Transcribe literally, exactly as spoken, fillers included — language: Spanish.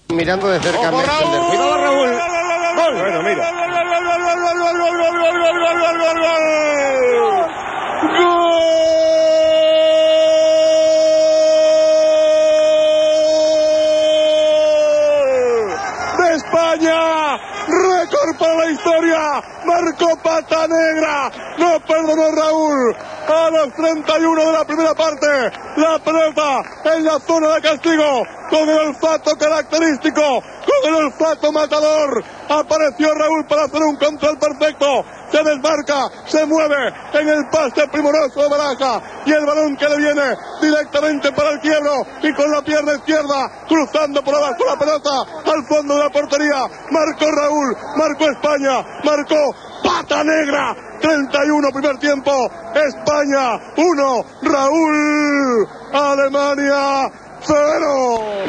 Mirando de cerca a Raúl. Cuidado, Raúl. Gol. Bueno, mira. Gol, gol, gol, gol, gol, gol, gol, gol, gol, gol, gol, gol, gol, gol. De España. Récord para la historia. Marcó pata negra. No perdonó Raúl. A los treinta y uno de la primera parte, la pelota en la zona de castigo, con el olfato característico, con el olfato matador, apareció Raúl para hacer un control perfecto, se desmarca, se mueve en el pase primoroso de Baraja, y el balón que le viene directamente para el quiebro, y con la pierna izquierda, cruzando por abajo la pelota, al fondo de la portería, marcó Raúl, marcó España, marcó pata negra. treinta y uno primer tiempo, España uno, Raúl, Alemania cero.